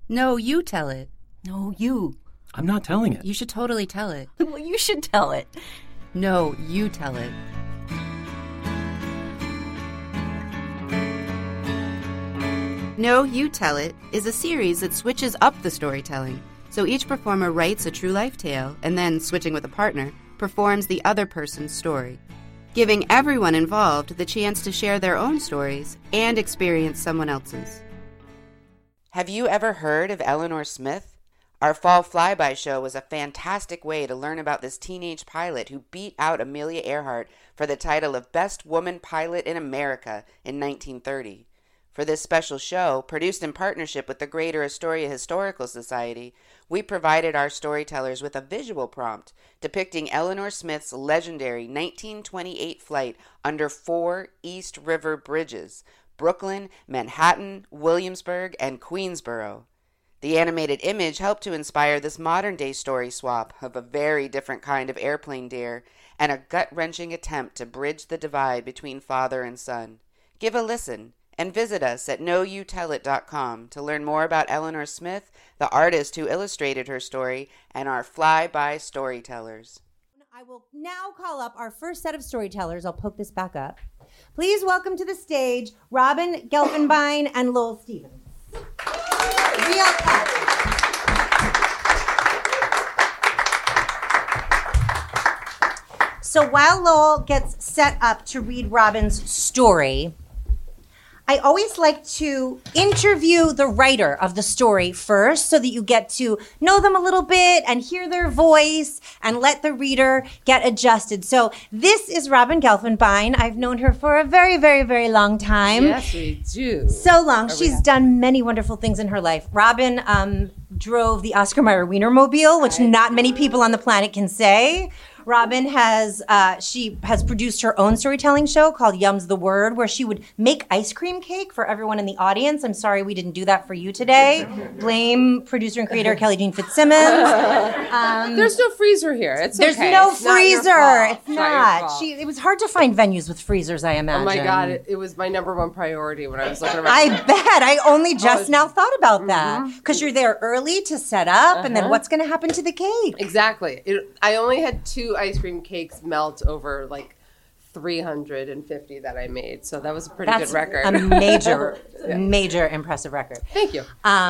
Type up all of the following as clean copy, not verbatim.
No, you tell it. No, you. I'm not telling it. You should totally tell it. Well, you should tell it. No, you tell it. No, You Tell It is a series that switches up the storytelling. So each performer writes a true life tale and then, switching with a partner, performs the other person's story, giving everyone involved the chance to share their own stories and experience someone else's. Have you ever heard of Eleanor Smith? Our Fall Flyby show was a fantastic way to learn about this teenage pilot who beat out Amelia Earhart for the title of Best Woman Pilot in America in 1930. For this special show, produced in partnership with the Greater Astoria Historical Society, we provided our storytellers with a visual prompt depicting Eleanor Smith's legendary 1928 flight under 4 East River bridges: Brooklyn, Manhattan, Williamsburg, and Queensboro. The animated image helped to inspire this modern-day story swap of a very different kind of airplane dare and a gut-wrenching attempt to bridge the divide between father and son. Give a listen. And visit us at knowyoutellit.com to learn more about Eleanor Smith, the artist who illustrated her story, and our fly-by storytellers. I will now call up our first set of storytellers. I'll poke this back up. Please welcome to the stage Robin Gelfenbein and Lowell Stevens. Real talk. So while Lowell gets set up to read Robin's story, I always like to interview the writer of the story first so that you get to know them a little bit and hear their voice and let the reader get adjusted. So this is Robin Gelfenbein. I've known her for a very, very, very long time. Yes, we do. So long. She's done many wonderful things in her life. Robin drove the Oscar Mayer Wienermobile, which not many people on the planet can say. Robin has produced her own storytelling show called Yum's the Word, where she would make ice cream cake for everyone in the audience. I'm sorry we didn't do that for you today. Blame producer and creator Kelly Jean Fitzsimmons. There's no freezer here. There's okay. no It's freezer. It's not. not. It was hard to find venues with freezers, I imagine. Oh my God, it was my number one priority when I was looking around. I bet. I only just now thought about that. Because you're there early to set up, and then what's going to happen to the cake? Exactly. I only had 2 ice cream cakes melt over like 350 that I made. So that was a pretty good record. A major, major impressive record. Thank you.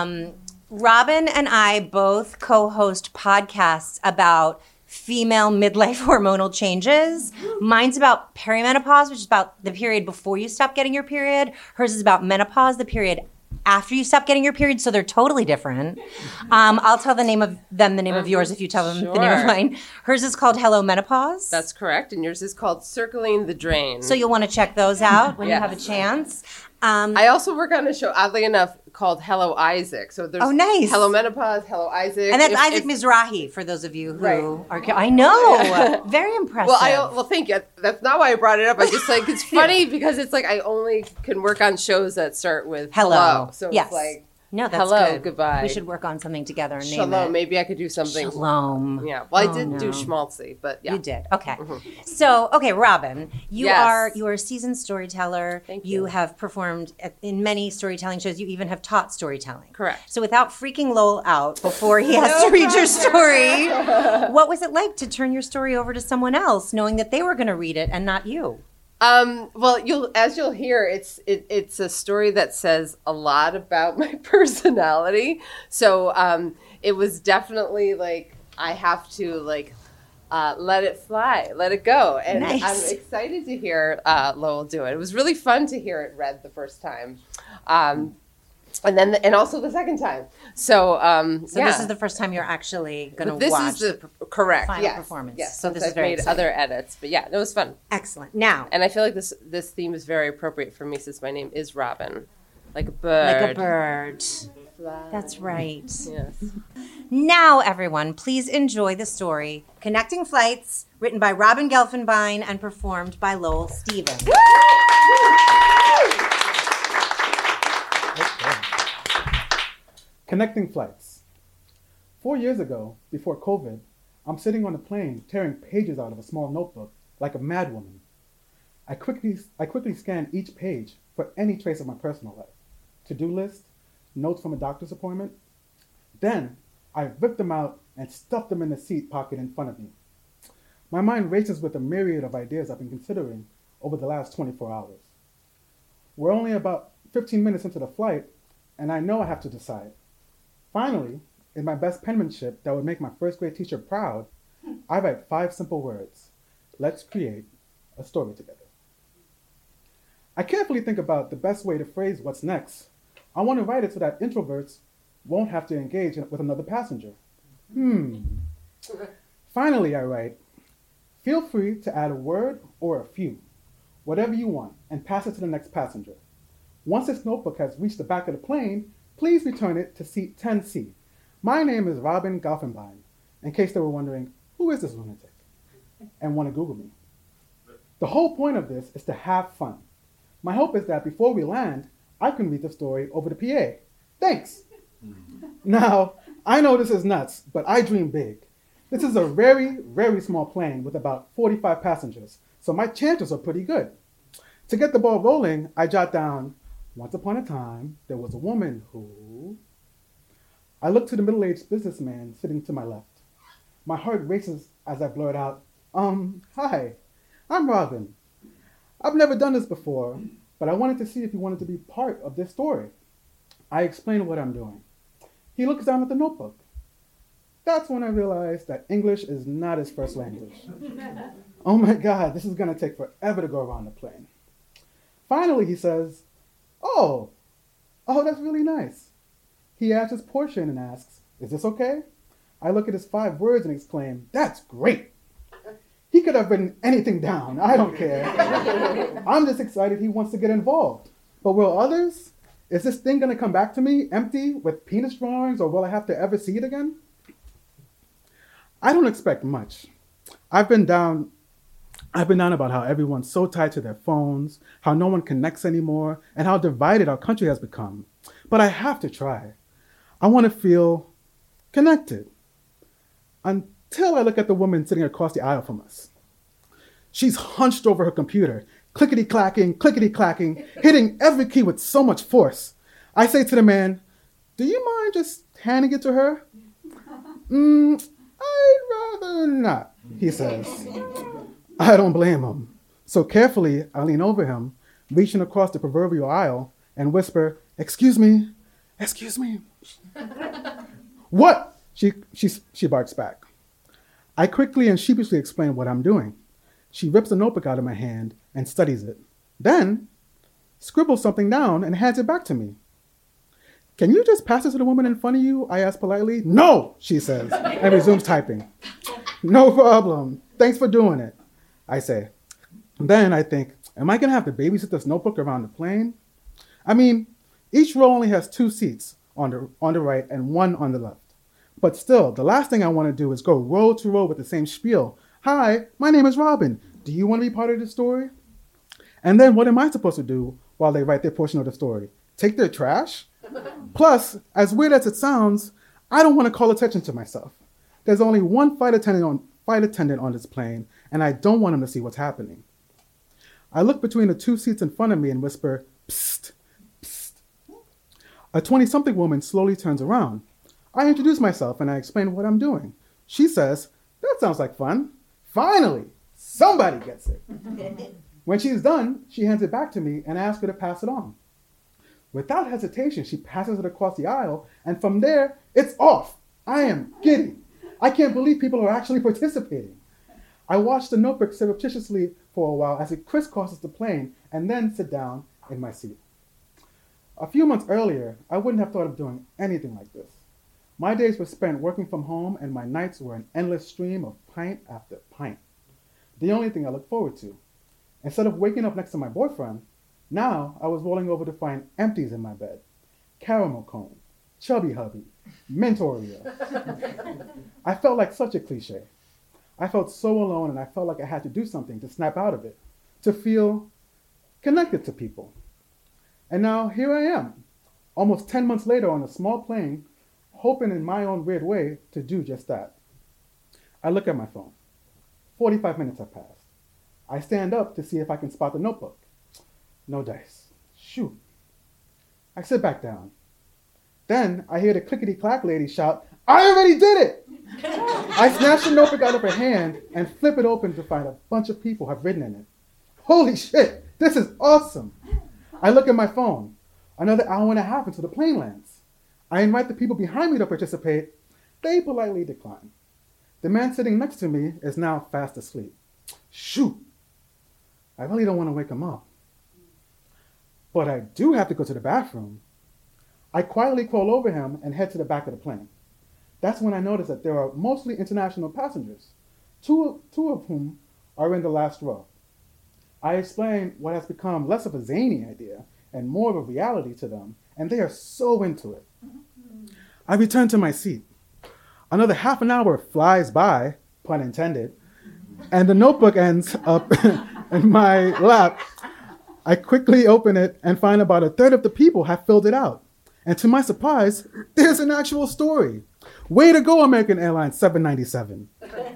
Robin and I both co-host podcasts about female midlife hormonal changes. Mine's about perimenopause, which is about the period before you stop getting your period. Hers is about menopause, the period after you stop getting your period, so they're totally different. I'll tell the name of yours if you tell them the name of mine. Hers is called Hello Menopause. That's correct, and yours is called Circling the Drain. So you'll want to check those out when you have a chance. I also work on a show, oddly enough, called Hello Isaac. So there's nice. Hello Menopause, Hello Isaac. And that's Isaac Mizrahi, for those of you who are... I know. Very impressive. Well, thank you. That's not why I brought it up. I just it's funny because it's I only can work on shows that start with hello. So yes. it's no, that's hello, good. Goodbye. We should work on something together and Shalom. name it. Maybe I could do something. Shalom. Yeah. Well, I did do schmaltzy, but yeah. You did. Okay. So, Robin, you are a seasoned storyteller. Thank you. You have performed in many storytelling shows. You even have taught storytelling. Correct. So without freaking Lowell out before he has to read your story, what was it like to turn your story over to someone else, knowing that they were going to read it and not you? Well, you'll hear, it's a story that says a lot about my personality. So, it was definitely I have to let it fly, let it go. And nice. I'm excited to hear Lowell do it. It was really fun to hear it read the first time. And also the second time. So this is the first time you're actually going to watch the correct final performance. Yes. So this I've is very made exciting. other edits, but yeah, it was fun. Excellent. Now, And I feel like this theme is very appropriate for me since my name is Robin, like a bird. like a bird. Fly. That's right. Yes. Now, everyone, please enjoy the story Connecting Flights, written by Robin Gelfenbein and performed by Lowell Stevens. Connecting Flights. 4 years ago, before COVID, I'm sitting on a plane tearing pages out of a small notebook like a madwoman. I quickly scan each page for any trace of my personal life. To-do list, notes from a doctor's appointment, Then I ripped them out and stuffed them in the seat pocket in front of me. My mind races with a myriad of ideas I've been considering over the last 24 hours. We're only about 15 minutes into the flight, and I know I have to decide. Finally, in my best penmanship that would make my first grade teacher proud, I write 5 simple words. Let's create a story together. I carefully think about the best way to phrase what's next. I want to write it so that introverts won't have to engage with another passenger. Finally, I write, feel free to add a word or a few, whatever you want, and pass it to the next passenger. Once this notebook has reached the back of the plane, please return it to seat 10C. My name is Robin Gaufenbein, in case they were wondering, who is this lunatic? And want to Google me. The whole point of this is to have fun. My hope is that before we land, I can read the story over the PA. Thanks. Now, I know this is nuts, but I dream big. This is a very, very small plane with about 45 passengers, so my chances are pretty good. To get the ball rolling, I jot down, once upon a time, there was a woman who... I look to the middle-aged businessman sitting to my left. My heart races as I blurt out, hi, I'm Robin. I've never done this before, but I wanted to see if you wanted to be part of this story. I explain what I'm doing. He looks down at the notebook. That's when I realized that English is not his first language. Oh my God, this is gonna take forever to go around the plane. Finally, he says, oh, that's really nice. He adds his portion and asks, is this okay? I look at his 5 words and exclaim, that's great. He could have written anything down, I don't care. I'm just excited he wants to get involved. But will others? Is this thing gonna come back to me empty with penis drawings, or will I have to ever see it again? I don't expect much. I've been down about how everyone's so tied to their phones, how no one connects anymore, and how divided our country has become. But I have to try. I want to feel connected. Until I look at the woman sitting across the aisle from us. She's hunched over her computer, clickety-clacking, hitting every key with so much force. I say to the man, do you mind just handing it to her? I'd rather not, he says. I don't blame him. So carefully, I lean over him, reaching across the proverbial aisle, and whisper, excuse me. What? She barks back. I quickly and sheepishly explain what I'm doing. She rips a notebook out of my hand and studies it. Then scribbles something down and hands it back to me. Can you just pass it to the woman in front of you? I ask politely. No, she says, and resumes typing. No problem. Thanks for doing it, I say. Then I think, am I going to have to babysit this notebook around the plane? I mean, each row only has 2 seats on the right and 1 on the left. But still, the last thing I want to do is go row to row with the same spiel. Hi, my name is Robin. Do you want to be part of the story? And then what am I supposed to do while they write their portion of the story? Take their trash? Plus, as weird as it sounds, I don't want to call attention to myself. There's only one flight attendant on this plane, and I don't want him to see what's happening. I look between the 2 seats in front of me and whisper, psst, psst. A 20-something woman slowly turns around. I introduce myself and I explain what I'm doing. She says, that sounds like fun. Finally, somebody gets it. When she's done, she hands it back to me and I ask her to pass it on. Without hesitation, she passes it across the aisle, and from there, it's off. I am giddy. I can't believe people are actually participating. I watch the notebook surreptitiously for a while as it crisscrosses the plane and then sit down in my seat. A few months earlier, I wouldn't have thought of doing anything like this. My days were spent working from home and my nights were an endless stream of pint after pint. The only thing I look forward to. Instead of waking up next to my boyfriend, now I was rolling over to find empties in my bed. Caramel cone, chubby hubby, mint Oreo. I felt like such a cliche. I felt so alone and I felt like I had to do something to snap out of it, to feel connected to people. And now here I am, almost 10 months later on a small plane, hoping in my own weird way to do just that. I look at my phone. 45 minutes have passed. I stand up to see if I can spot the notebook. No dice. Shoot. I sit back down. Then I hear the clickety-clack lady shout, "I already did it!" I snatch the notebook out of her hand and flip it open to find a bunch of people have written in it. Holy shit, this is awesome. I look at my phone. Another hour and a half until the plane lands. I invite the people behind me to participate. They politely decline. The man sitting next to me is now fast asleep. Shoot, I really don't want to wake him up. But I do have to go to the bathroom. I quietly crawl over him and head to the back of the plane. That's when I notice that there are mostly international passengers, two of whom are in the last row. I explain what has become less of a zany idea and more of a reality to them, and they are so into it. I return to my seat. Another half an hour flies by, pun intended, and the notebook ends up in my lap. I quickly open it and find about a third of the people have filled it out. And to my surprise, there's an actual story. Way to go, American Airlines 797.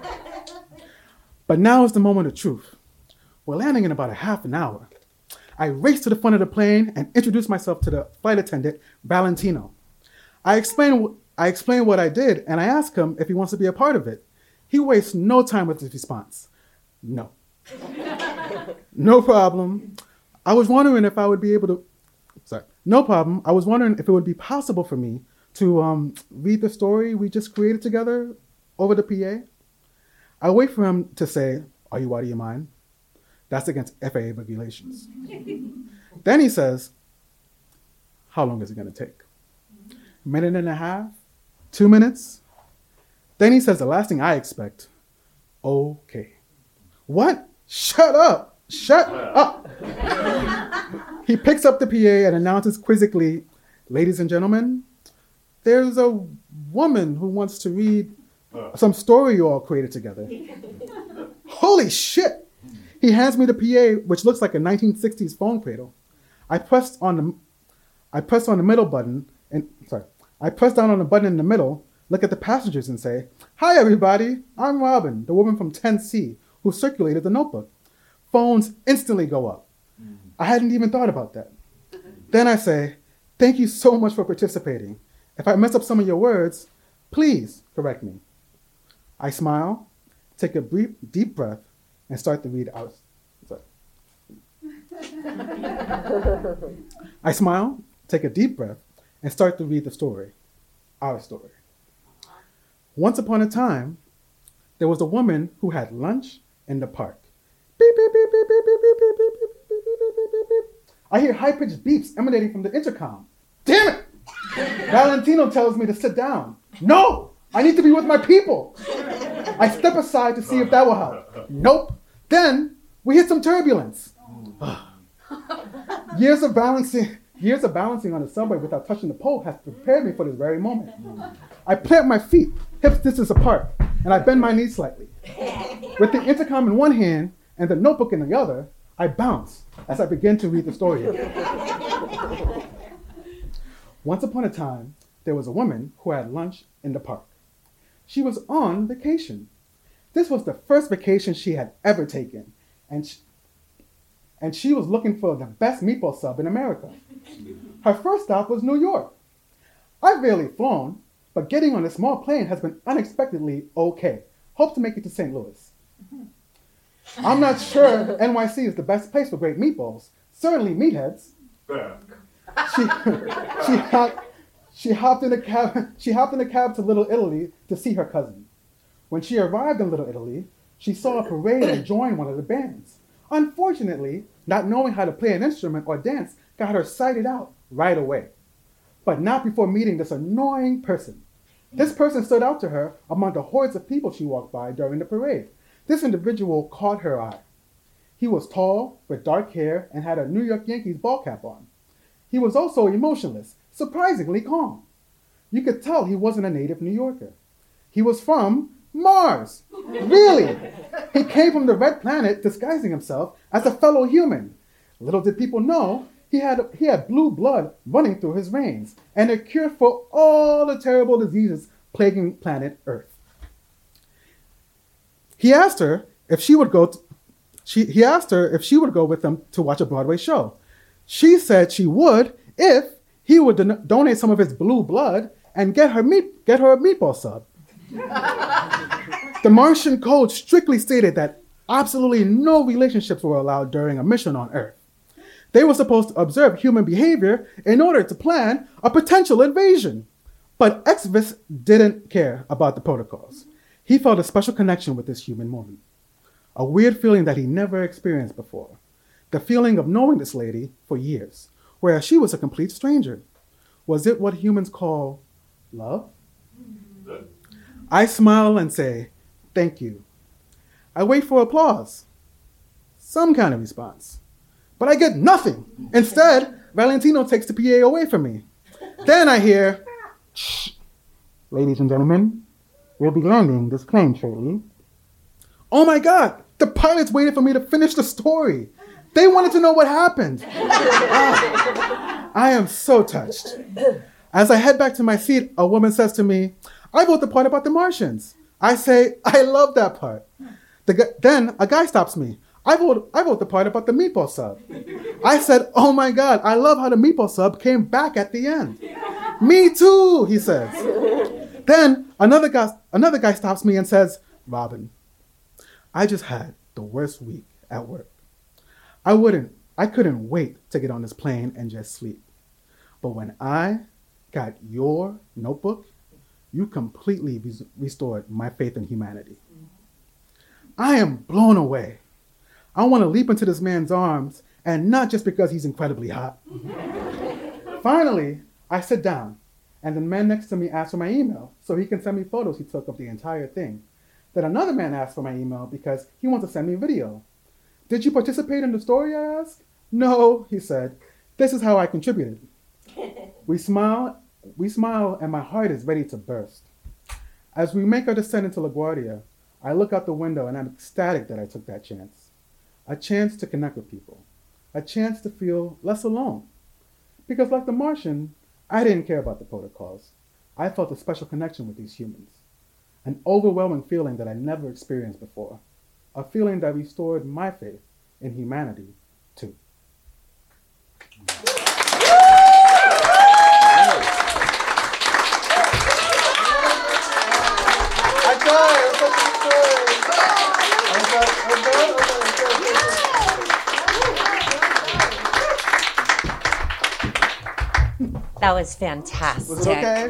But now is the moment of truth. We're landing in about a half an hour. I race to the front of the plane and introduce myself to the flight attendant, Valentino. I explain what I did, and I ask him if he wants to be a part of it. He wastes no time with his response. No. No problem. I was wondering if I would be able to... No problem. I was wondering if it would be possible for me to read the story we just created together over the PA. I wait for him to say, "Are you out of your mind?" That's against FAA regulations. Then he says, "How long is it going to take? A minute and a half? 2 minutes?" Then he says the last thing I expect. "Okay." What? Shut up. Shut up. He picks up the PA and announces quizzically, "Ladies and gentlemen, there's a woman who wants to read some story you all created together." Holy shit. He hands me the PA, which looks like a 1960s phone cradle. I press on the middle button, I press down on the button in the middle, look at the passengers and say, "Hi everybody, I'm Robin, the woman from 10C who circulated the notebook." Phones instantly go up. I hadn't even thought about that. Then I say, "Thank you so much for participating. If I mess up some of your words, please correct me." I smile, take a brief, deep breath, and start to read out. I smile, take a deep breath, and start to read the story, our story. Once upon a time, there was a woman who had lunch in the park. Beep, beep, beep, beep, beep, beep, beep, beep, beep, beep, beep, beep, beep, beep, beep. I hear high-pitched beeps emanating from the intercom. Damn it! Valentino tells me to sit down. No! I need to be with my people. I step aside to see if that will help. Nope. Then we hit some turbulence. Years of balancing on the subway without touching the pole has prepared me for this very moment. I plant my feet, hips distance apart, and I bend my knees slightly. With the intercom in one hand and the notebook in the other, I bounce as I begin to read the story. Once upon a time, there was a woman who had lunch in the park. She was on vacation. This was the first vacation she had ever taken, and she was looking for the best meatball sub in America. Her first stop was New York. I've rarely flown, but getting on a small plane has been unexpectedly okay. Hope to make it to St. Louis. I'm not sure NYC is the best place for great meatballs. Certainly meatheads. She hopped in a cab to Little Italy to see her cousin. When she arrived in Little Italy, she saw a parade and joined one of the bands. Unfortunately, not knowing how to play an instrument or dance got her sighted out right away. But not before meeting this annoying person. This person stood out to her among the hordes of people she walked by during the parade. This individual caught her eye. He was tall, with dark hair, and had a New York Yankees ball cap on. He was also emotionless, surprisingly calm. You could tell he wasn't a native New Yorker. He was from Mars. Really? He came from the red planet disguising himself as a fellow human. Little did people know he had blue blood running through his veins and a cure for all the terrible diseases plaguing planet Earth. He asked her if she would go with him to watch a Broadway show. She said she would if he would donate some of his blue blood and get her a meatball sub. The Martian code strictly stated that absolutely no relationships were allowed during a mission on Earth. They were supposed to observe human behavior in order to plan a potential invasion. But Exvis didn't care about the protocols. He felt a special connection with this human woman, a weird feeling that he never experienced before. The feeling of knowing this lady for years, whereas she was a complete stranger. Was it what humans call love? I smile and say, thank you. I wait for applause, some kind of response. But I get nothing. Instead, Valentino takes the PA away from me. Then I hear, shh, ladies and gentlemen, we'll be landing this plane shortly. Oh my God, the pilots waited for me to finish the story. They wanted to know what happened. I am so touched. As I head back to my seat, a woman says to me, I wrote the part about the Martians. I say, I love that part. Then a guy stops me. I wrote the part about the meatball sub. I said, oh my God, I love how the meatball sub came back at the end. Me too, he says. Then another guy stops me and says, Robin, I just had the worst week at work. I couldn't wait to get on this plane and just sleep. But when I got your notebook, you completely restored my faith in humanity. I am blown away. I want to leap into this man's arms, and not just because he's incredibly hot. Finally, I sit down, and the man next to me asks for my email so he can send me photos he took of the entire thing. Then another man asks for my email because he wants to send me a video. Did you participate in the story, I asked? No, he said. This is how I contributed. We smile, and my heart is ready to burst. As we make our descent into LaGuardia, I look out the window and I'm ecstatic that I took that chance. A chance to connect with people. A chance to feel less alone. Because like the Martian, I didn't care about the protocols. I felt a special connection with these humans. An overwhelming feeling that I never experienced before. A feeling that restored my faith in humanity, too. That was fantastic. Was it okay?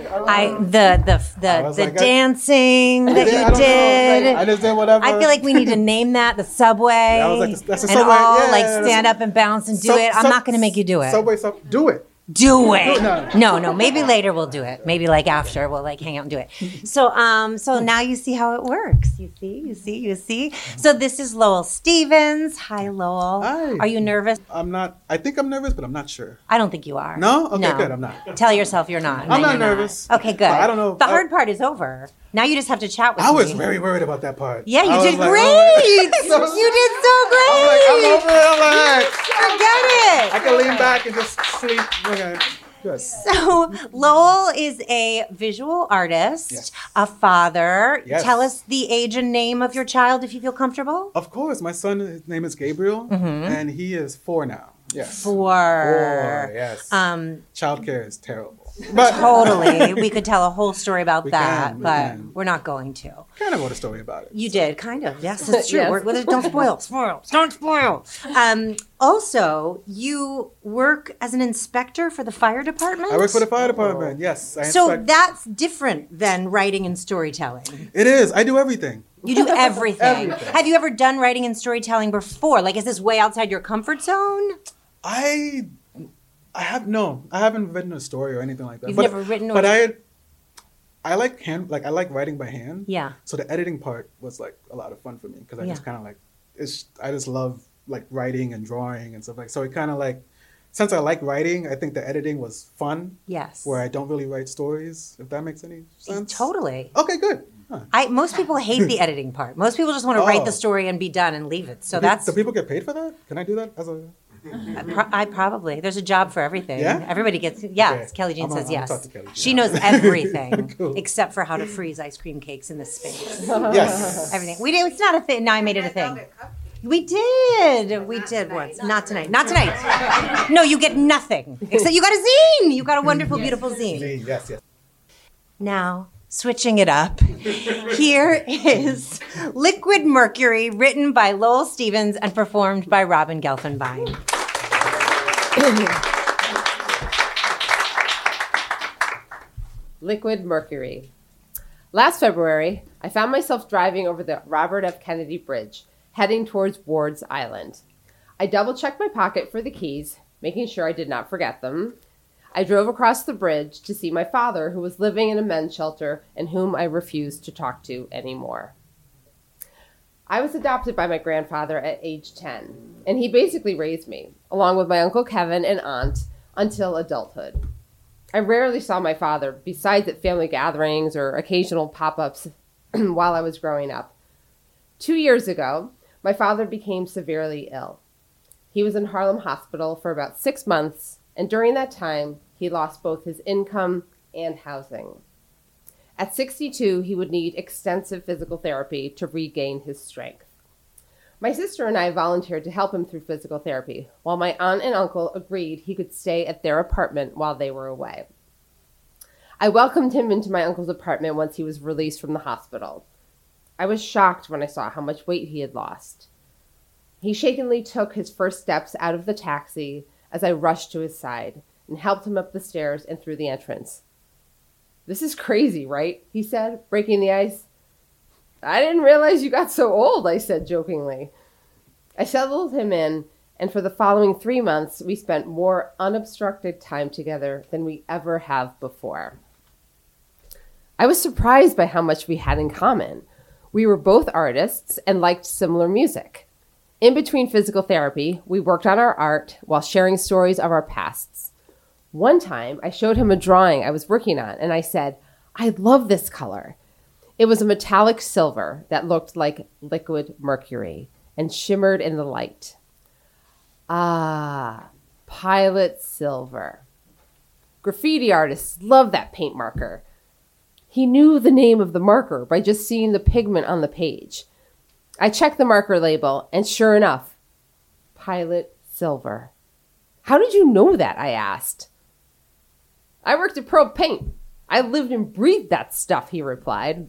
The dancing that you did. I just did whatever. I feel like we need to name that the subway. That's a and subway. all Yeah, stand up and bounce and do it. I'm not going to make you do it. Subway, do it. Do it. No. No. Maybe later we'll do it. Maybe like after we'll like hang out and do it. So now you see how it works. You see. So this is Lowell Stevens. Hi, Lowell. Hi. Are you nervous? I'm not. I think I'm nervous, but I'm not sure. I don't think you are. No? Okay, good. I'm not. Tell yourself you're not. I'm not nervous. Okay, good. I don't know. The hard part is over. Now you just have to chat with me. I was very worried about that part. Yeah, you did like, great. You did so great. I'm over it. I'm like, forget it. I can lean back and just sleep. Okay. Good. So Lowell is a visual artist, Yes. a father. Yes. Tell us the age and name of your child if you feel comfortable. Of course. My son, his name is Gabriel, and he is 4 now. Yes. 4. Yes. Um, Childcare is terrible. But totally. We could tell a whole story about We that, can, we but can. we're not going to. kind of wrote a story about it. You did, kind of. Yes, it's true. Yes. Don't spoil. Don't spoil. Also, you work as an inspector for the fire department? I work for the fire department. Yes. I So inspect- that's different than writing and storytelling. It is. I do everything. You do everything. Everything. Have you ever done writing and storytelling before? Like, is this way outside your comfort zone? I haven't written a story or anything like that. You've But- never written or- But I like I like writing by hand. Yeah. So the editing part was like a lot of fun for me because I Yeah. just kind of like I just love like writing and drawing and stuff like. So it kind of like since I like writing, I think the editing was fun. Yes. Where I don't really write stories, if that makes any sense. Totally. Okay, good. Huh. Most people hate the editing part. Most people just want to write the story and be done and leave it. So that's Do people get paid for that? Can I do that as a? I probably. There's a job for everything. Yeah? Everybody gets. Yeah. Okay. Kelly Jean I'm says gonna yes. talk to Kelly Jean. She knows everything Cool. except for how to freeze ice cream cakes in this space. Yes. Everything. We do. It's not a thing. Now I made it a thing. We did. We did once. Not tonight. Not tonight. No, you get nothing. Except you got a zine. You got a wonderful, beautiful zine. Yes. Now, switching it up, here is Liquid Mercury, written by Lowell Stevens and performed by Robin Gelfenbein. Liquid Mercury. Last February, I found myself driving over the Robert F. Kennedy Bridge, heading towards Ward's Island. I double-checked my pocket for the keys, making sure I did not forget them. I drove across the bridge to see my father, who was living in a men's shelter and whom I refused to talk to anymore. I was adopted by my grandfather at age 10, and he basically raised me, along with my Uncle Kevin and aunt, until adulthood. I rarely saw my father, besides at family gatherings or occasional pop-ups while I was growing up. 2 years ago, my father became severely ill. He was in Harlem Hospital for about 6 months, and during that time, he lost both his income and housing. At 62, he would need extensive physical therapy to regain his strength. My sister and I volunteered to help him through physical therapy, while my aunt and uncle agreed he could stay at their apartment while they were away. I welcomed him into my uncle's apartment once he was released from the hospital. I was shocked when I saw how much weight he had lost. He shakenly took his first steps out of the taxi as I rushed to his side and helped him up the stairs and through the entrance. "This is crazy, right?" he said, breaking the ice. "I didn't realize you got so old," I said jokingly. I settled him in, and for the following 3 months, we spent more unobstructed time together than we ever have before. I was surprised by how much we had in common. We were both artists and liked similar music. In between physical therapy, we worked on our art while sharing stories of our pasts. One time, I showed him a drawing I was working on, and I said, "I love this color." It was a metallic silver that looked like liquid mercury and shimmered in the light. Ah, Pilot Silver. Graffiti artists love that paint marker. He knew the name of the marker by just seeing the pigment on the page. I checked the marker label, and sure enough, Pilot Silver. "How did you know that?" I asked. "I worked at Pearl Paint. I lived and breathed that stuff," he replied.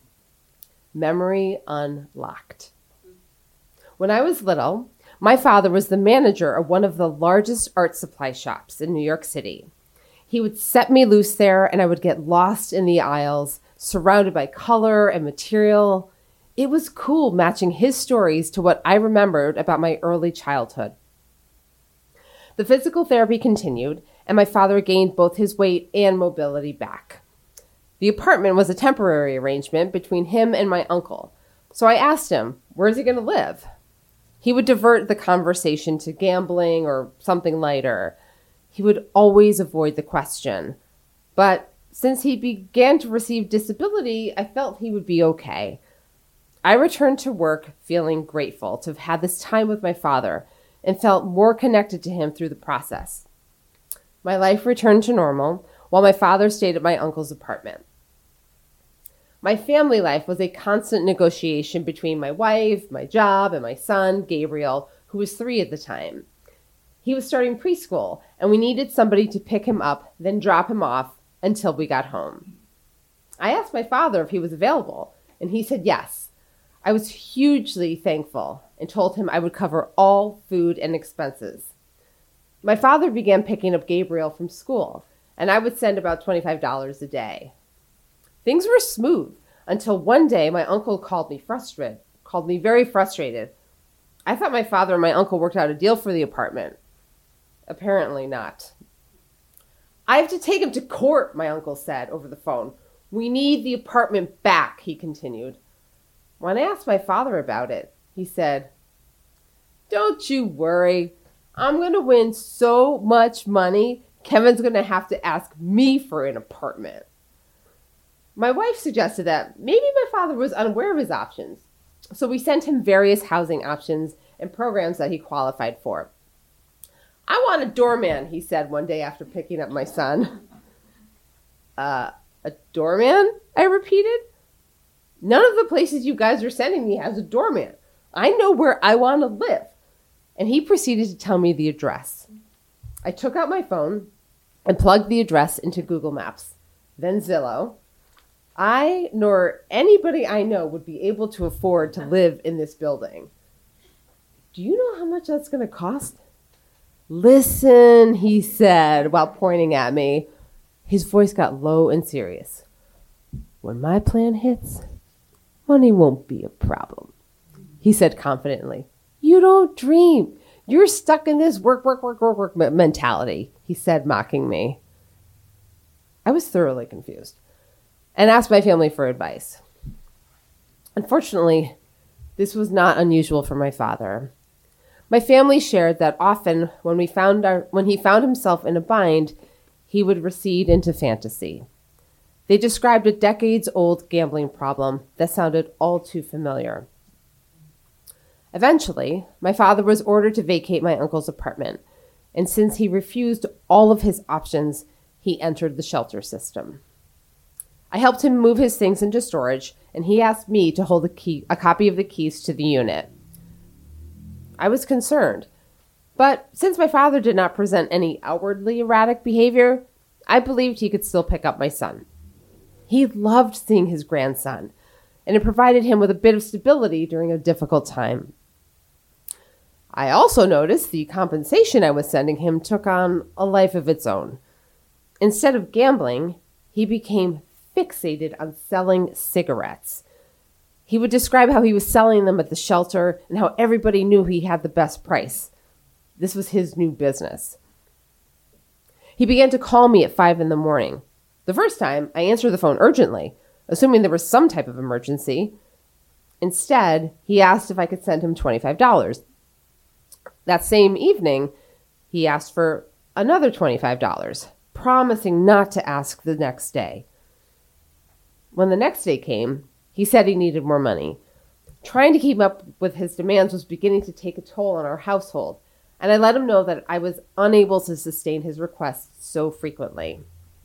Memory unlocked. When I was little, my father was the manager of one of the largest art supply shops in New York City. He would set me loose there, and I would get lost in the aisles, surrounded by color and material. It was cool matching his stories to what I remembered about my early childhood. The physical therapy continued, and my father gained both his weight and mobility back. The apartment was a temporary arrangement between him and my uncle, so I asked him, where's he going to live? He would divert the conversation to gambling or something lighter. He would always avoid the question. But since he began to receive disability, I felt he would be okay. I returned to work feeling grateful to have had this time with my father and felt more connected to him through the process. My life returned to normal while my father stayed at my uncle's apartment. My family life was a constant negotiation between my wife, my job, and my son, Gabriel, who was 3 at the time. He was starting preschool, and we needed somebody to pick him up, then drop him off until we got home. I asked my father if he was available, and he said yes. I was hugely thankful and told him I would cover all food and expenses. My father began picking up Gabriel from school, and I would send about $25 a day. Things were smooth until one day my uncle called me very frustrated. I thought my father and my uncle worked out a deal for the apartment. Apparently not. "I have to take him to court," my uncle said over the phone. "We need the apartment back," he continued. When I asked my father about it, he said, "Don't you worry. I'm going to win so much money, Kevin's going to have to ask me for an apartment." My wife suggested that maybe my father was unaware of his options, so we sent him various housing options and programs that he qualified for. "I want a doorman," he said one day after picking up my son. A doorman?" I repeated. "None of the places you guys are sending me has a doorman. I know where I want to live. And he proceeded to tell me the address. I took out my phone and plugged the address into Google Maps, then Zillow. I nor anybody I know would be able to afford to live in this building. Do you know how much that's going to cost? Listen, he said while pointing at me. His voice got low and serious. When my plan hits, money won't be a problem, he said confidently. You don't dream. You're stuck in this work mentality, he said, mocking me. I was thoroughly confused and asked my family for advice. Unfortunately, this was not unusual for my father. My family shared that often when he found himself in a bind, he would recede into fantasy. They described a decades-old gambling problem that sounded all too familiar. Eventually, my father was ordered to vacate my uncle's apartment, and since he refused all of his options, he entered the shelter system. I helped him move his things into storage, and he asked me to hold a copy of the keys to the unit. I was concerned, but since my father did not present any outwardly erratic behavior, I believed he could still pick up my son. He loved seeing his grandson, and it provided him with a bit of stability during a difficult time. I also noticed the compensation I was sending him took on a life of its own. Instead of gambling, he became fixated on selling cigarettes. He would describe how he was selling them at the shelter and how everybody knew he had the best price. This was his new business. He began to call me at 5 a.m. The first time, I answered the phone urgently, assuming there was some type of emergency. Instead, he asked if I could send him $25. That same evening, he asked for another $25, promising not to ask the next day. When the next day came, he said he needed more money. Trying to keep up with his demands was beginning to take a toll on our household, and I let him know that I was unable to sustain his requests so frequently.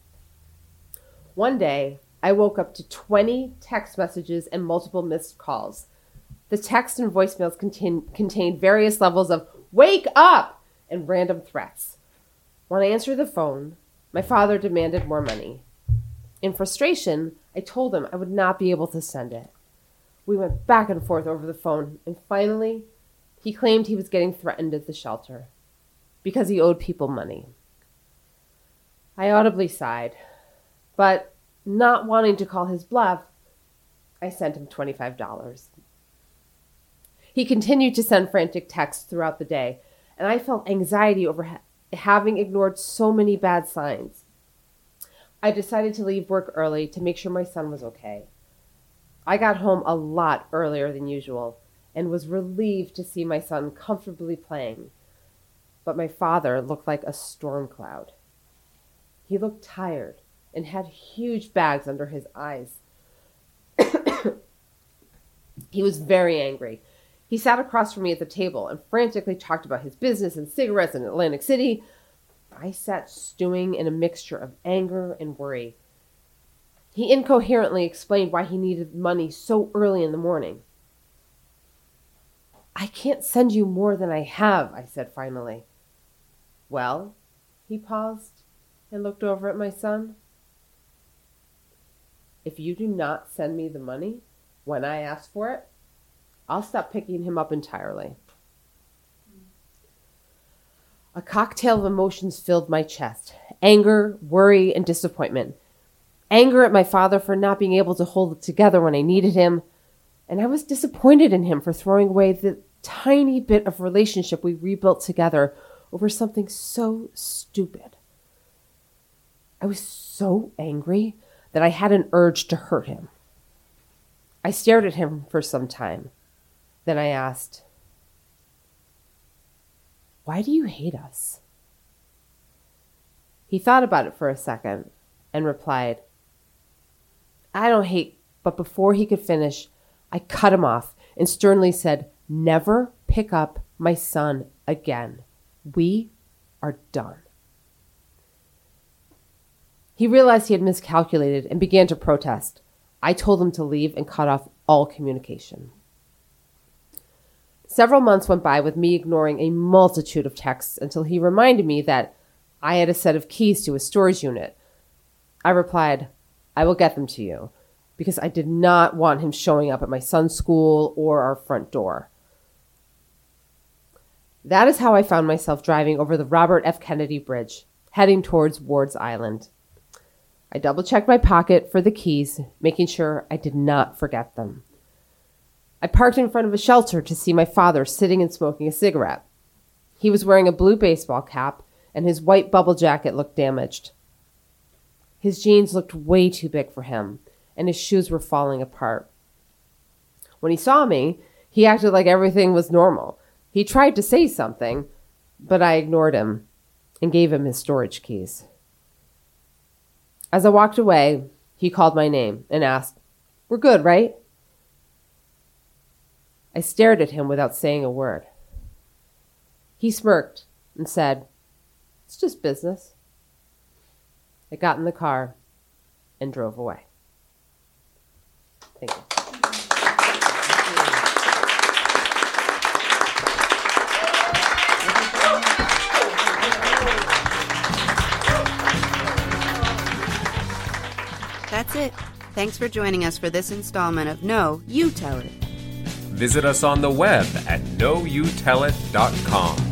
One day, I woke up to 20 text messages and multiple missed calls. The text and voicemails contained various levels of "wake up" and random threats. When I answered the phone, my father demanded more money. In frustration, I told him I would not be able to send it. We went back and forth over the phone, and finally, he claimed he was getting threatened at the shelter because he owed people money. I audibly sighed, but not wanting to call his bluff, I sent him $25. He continued to send frantic texts throughout the day, and I felt anxiety over having ignored so many bad signs. I decided to leave work early to make sure my son was okay. I got home a lot earlier than usual and was relieved to see my son comfortably playing. But my father looked like a storm cloud. He looked tired and had huge bags under his eyes. He was very angry. He sat across from me at the table and frantically talked about his business and cigarettes in Atlantic City. I sat stewing in a mixture of anger and worry. He incoherently explained why he needed money so early in the morning. I can't send you more than I have, I said finally. Well, he paused and looked over at my son. If you do not send me the money when I ask for it, I'll stop picking him up entirely. A cocktail of emotions filled my chest. Anger, worry, and disappointment. Anger at my father for not being able to hold it together when I needed him. And I was disappointed in him for throwing away the tiny bit of relationship we rebuilt together over something so stupid. I was so angry that I had an urge to hurt him. I stared at him for some time. Then I asked, "Why do you hate us?" He thought about it for a second and replied, "I don't hate," but before he could finish, I cut him off and sternly said, "Never pick up my son again. We are done." He realized he had miscalculated and began to protest. I told him to leave and cut off all communication. Several months went by with me ignoring a multitude of texts until he reminded me that I had a set of keys to his storage unit. I replied, I will get them to you, because I did not want him showing up at my son's school or our front door. That is how I found myself driving over the Robert F. Kennedy Bridge, heading towards Ward's Island. I double-checked my pocket for the keys, making sure I did not forget them. I parked in front of a shelter to see my father sitting and smoking a cigarette. He was wearing a blue baseball cap, and his white bubble jacket looked damaged. His jeans looked way too big for him, and his shoes were falling apart. When he saw me, he acted like everything was normal. He tried to say something, but I ignored him and gave him his storage keys. As I walked away, he called my name and asked, "We're good, right?" I stared at him without saying a word. He smirked and said, "It's just business." I got in the car and drove away. Thank you. That's it. Thanks for joining us for this installment of No, You Tell It. Visit us on the web at knowyoutellit.com.